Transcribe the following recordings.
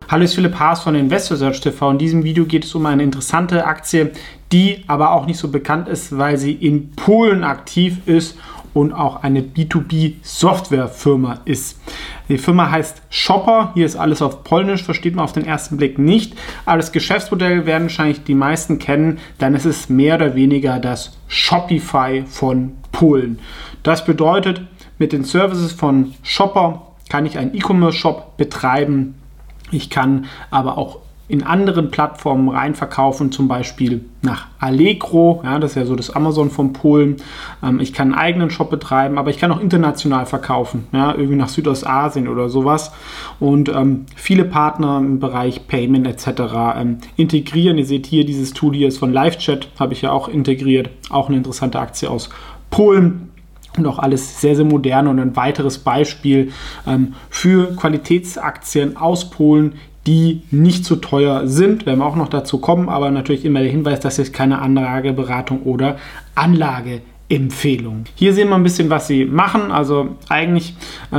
Hallo, ich bin Philipp Haas von InvestorSearch TV. In diesem Video geht es um eine interessante Aktie, die aber auch nicht so bekannt ist, weil sie in Polen aktiv ist und auch eine B2B-Softwarefirma ist. Die Firma heißt Shoper. Hier ist alles auf Polnisch, versteht man auf den ersten Blick nicht. Aber das Geschäftsmodell werden wahrscheinlich die meisten kennen, dann ist es mehr oder weniger das Shopify von Polen. Das bedeutet, mit den Services von Shoper kann ich einen E-Commerce-Shop betreiben. Ich kann aber auch in anderen Plattformen reinverkaufen, zum Beispiel nach Allegro, ja, das ist ja so das Amazon von Polen. Ich kann einen eigenen Shop betreiben, aber ich kann auch international verkaufen, ja, irgendwie nach Südostasien oder sowas. Und viele Partner im Bereich Payment etc. Integrieren. Ihr seht hier, dieses Tool hier ist von LiveChat, habe ich ja auch integriert. Auch eine interessante Aktie aus Polen. Und auch alles sehr, sehr modern und ein weiteres Beispiel für Qualitätsaktien aus Polen, die nicht so teuer sind. Werden wir auch noch dazu kommen, aber natürlich immer der Hinweis, das ist keine Anlageberatung oder Anlageempfehlung. Hier sehen wir ein bisschen, was sie machen. Also eigentlich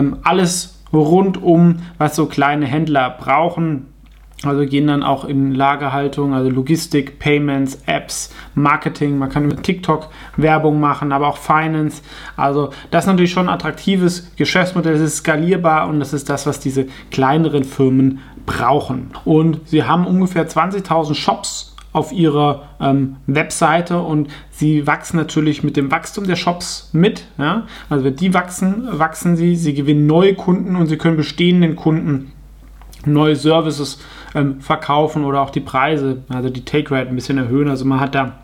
alles rund um, was so kleine Händler brauchen. Also gehen dann auch in Lagerhaltung, also Logistik, Payments, Apps, Marketing. Man kann mit TikTok Werbung machen, aber auch Finance. Also das ist natürlich schon ein attraktives Geschäftsmodell. Es ist skalierbar und das ist das, was diese kleineren Firmen brauchen. Und sie haben ungefähr 20.000 Shops auf ihrer Webseite und sie wachsen natürlich mit dem Wachstum der Shops mit. Ja? Also wenn die wachsen, wachsen sie. Sie gewinnen neue Kunden und sie können bestehenden Kunden neue Services verkaufen oder auch die Preise, also die Take Rate ein bisschen erhöhen. Also man hat da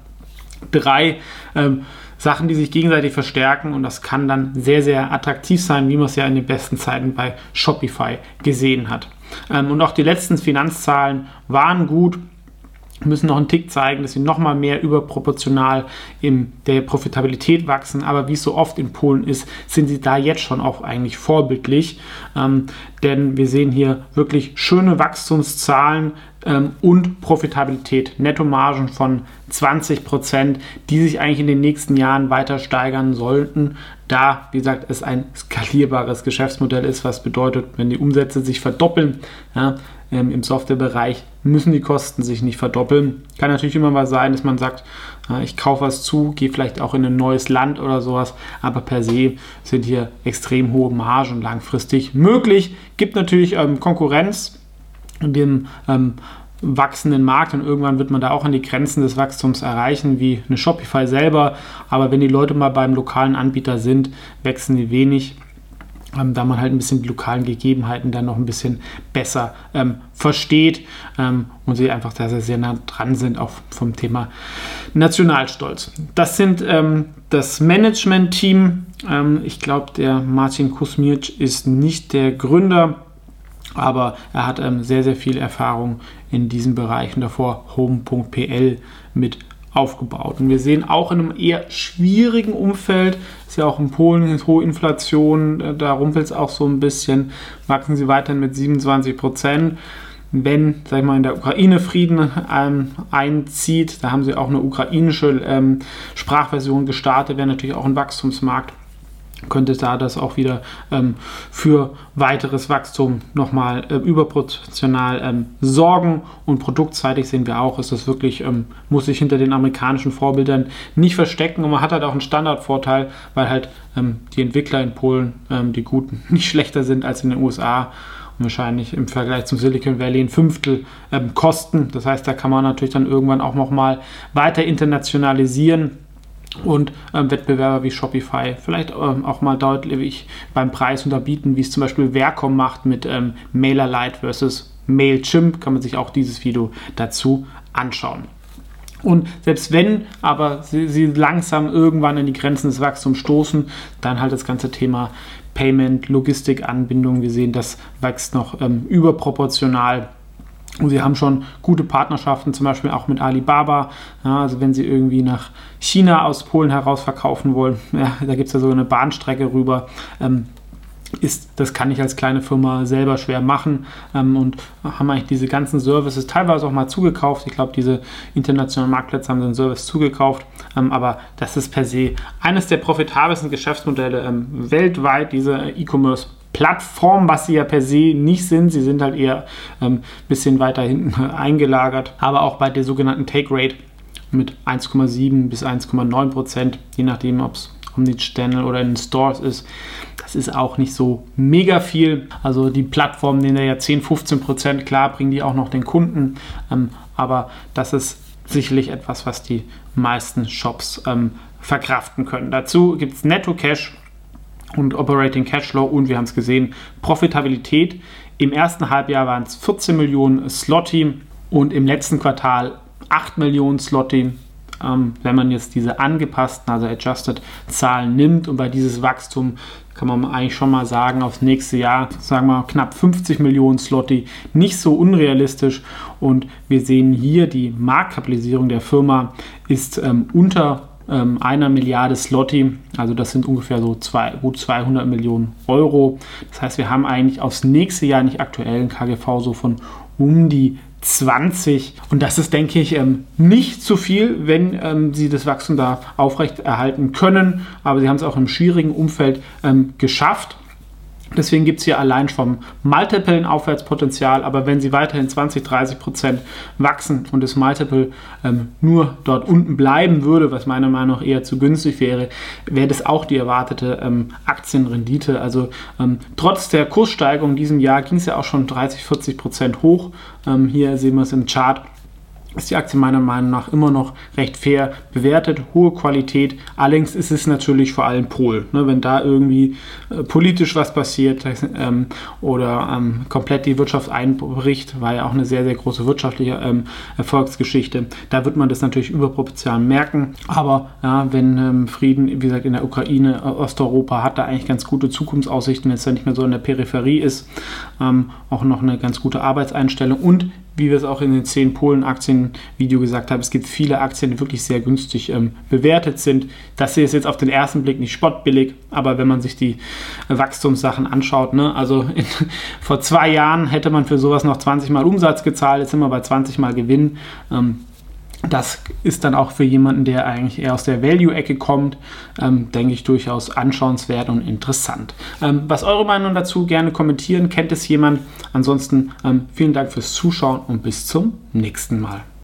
drei Sachen, die sich gegenseitig verstärken und das kann dann sehr, sehr attraktiv sein, wie man es ja in den besten Zeiten bei Shopify gesehen hat. Und auch die letzten Finanzzahlen waren gut, müssen noch einen Tick zeigen, dass sie noch mal mehr überproportional in der Profitabilität wachsen. Aber wie es so oft in Polen ist, sind sie da jetzt schon auch eigentlich vorbildlich. Denn wir sehen hier wirklich schöne Wachstumszahlen und Profitabilität, Nettomargen von 20%, die sich eigentlich in den nächsten Jahren weiter steigern sollten, da, wie gesagt, es ein skalierbares Geschäftsmodell ist, was bedeutet, wenn die Umsätze sich verdoppeln, ja, im Softwarebereich müssen die Kosten sich nicht verdoppeln. Kann natürlich immer mal sein, dass man sagt, ich kaufe was zu, gehe vielleicht auch in ein neues Land oder sowas, aber per se sind hier extrem hohe Margen langfristig möglich. Gibt natürlich Konkurrenz in dem wachsenden Markt und irgendwann wird man da auch an die Grenzen des Wachstums erreichen, wie eine Shopify selber. Aber wenn die Leute mal beim lokalen Anbieter sind, wachsen die wenig, da man halt ein bisschen die lokalen Gegebenheiten dann noch ein bisschen besser versteht und sie einfach da sehr, sehr nah dran sind, auch vom Thema Nationalstolz. Das sind das Management-Team. Ich glaube, der Marcin Kuzmic ist nicht der Gründer, aber er hat sehr, sehr viel Erfahrung in diesem Bereich und davor Home.pl mit aufgebaut. Und wir sehen auch in einem eher schwierigen Umfeld, ist ja auch in Polen hohe Inflation, da rumpelt es auch so ein bisschen, wachsen sie weiterhin mit 27%. Wenn, sag ich mal, in der Ukraine Frieden einzieht, da haben sie auch eine ukrainische Sprachversion gestartet, wäre natürlich auch ein Wachstumsmarkt. Könnte da das auch wieder für weiteres Wachstum nochmal überproportional sorgen. Und produktseitig sehen wir auch, ist das wirklich, muss sich hinter den amerikanischen Vorbildern nicht verstecken. Und man hat halt auch einen Standardvorteil, weil halt die Entwickler in Polen, die Guten, nicht schlechter sind als in den USA. Und wahrscheinlich im Vergleich zum Silicon Valley ein Fünftel kosten. Das heißt, da kann man natürlich dann irgendwann auch nochmal weiter internationalisieren. Und Wettbewerber wie Shopify vielleicht auch mal deutlich beim Preis unterbieten, wie es zum Beispiel Vercom macht mit MailerLite versus Mailchimp. Kann man sich auch dieses Video dazu anschauen. Und selbst wenn aber sie langsam irgendwann in die Grenzen des Wachstums stoßen, dann halt das ganze Thema Payment, Logistik, Anbindung, wir sehen, das wächst noch überproportional. Und sie haben schon gute Partnerschaften, zum Beispiel auch mit Alibaba. Ja, also wenn sie irgendwie nach China aus Polen heraus verkaufen wollen, ja, da gibt es ja so eine Bahnstrecke rüber. Das kann ich als kleine Firma selber schwer machen und haben eigentlich diese ganzen Services teilweise auch mal zugekauft. Ich glaube, diese internationalen Marktplätze haben den Service zugekauft, aber das ist per se eines der profitabelsten Geschäftsmodelle weltweit, diese E-Commerce Plattform, was sie ja per se nicht sind. Sie sind halt eher ein bisschen weiter hinten eingelagert, aber auch bei der sogenannten Take Rate mit 1,7 bis 1,9%, je nachdem, ob es Omnichannel oder in den Stores ist. Das ist auch nicht so mega viel. Also die Plattformen nehmen ja 10-15%, klar bringen die auch noch den Kunden, aber das ist sicherlich etwas, was die meisten Shops verkraften können. Dazu gibt es Netto Cash und Operating Cashflow und wir haben es gesehen, Profitabilität. Im ersten Halbjahr waren es 14 Millionen Zloty und im letzten Quartal 8 Millionen Zloty. Wenn man jetzt diese angepassten, also adjusted Zahlen nimmt und bei dieses Wachstum kann man eigentlich schon mal sagen, aufs nächste Jahr, sagen wir knapp 50 Millionen Zloty, nicht so unrealistisch und wir sehen hier, die Marktkapitalisierung der Firma ist unter 1 Milliarde Zloty, also das sind ungefähr so gut 200 Millionen Euro. Das heißt, wir haben eigentlich aufs nächste Jahr nicht aktuellen KGV so von um die 20 und das ist, denke ich, nicht zu viel, wenn sie das Wachstum da aufrechterhalten können, aber sie haben es auch im schwierigen Umfeld geschafft. Deswegen gibt es hier allein vom Multiple ein Aufwärtspotenzial, aber wenn sie weiterhin 20-30% wachsen und das Multiple nur dort unten bleiben würde, was meiner Meinung nach eher zu günstig wäre, wäre das auch die erwartete Aktienrendite. Also trotz der Kurssteigerung in diesem Jahr ging es ja auch schon 30-40% hoch. Hier sehen wir es im Chart. Ist die Aktie meiner Meinung nach immer noch recht fair bewertet, hohe Qualität. Allerdings ist es natürlich vor allem Pol. Ne? Wenn da irgendwie politisch was passiert oder komplett die Wirtschaft einbricht, war ja auch eine sehr, sehr große wirtschaftliche Erfolgsgeschichte. Da wird man das natürlich überproportional merken. Aber ja, wenn Frieden, wie gesagt, in der Ukraine, Osteuropa hat da eigentlich ganz gute Zukunftsaussichten, wenn es da nicht mehr so in der Peripherie ist. Auch noch eine ganz gute Arbeitseinstellung und wie wir es auch in den 10 Polen-Aktien-Video gesagt haben, es gibt viele Aktien, die wirklich sehr günstig bewertet sind. Das hier ist jetzt auf den ersten Blick nicht spottbillig, aber wenn man sich die Wachstumssachen anschaut, ne, also vor 2 Jahren hätte man für sowas noch 20 Mal Umsatz gezahlt, jetzt sind wir bei 20 Mal Gewinn. Das ist dann auch für jemanden, der eigentlich eher aus der Value-Ecke kommt, denke ich, durchaus anschauenswert und interessant. Was eure Meinung dazu? Gerne kommentieren. Kennt es jemand? Ansonsten vielen Dank fürs Zuschauen und bis zum nächsten Mal.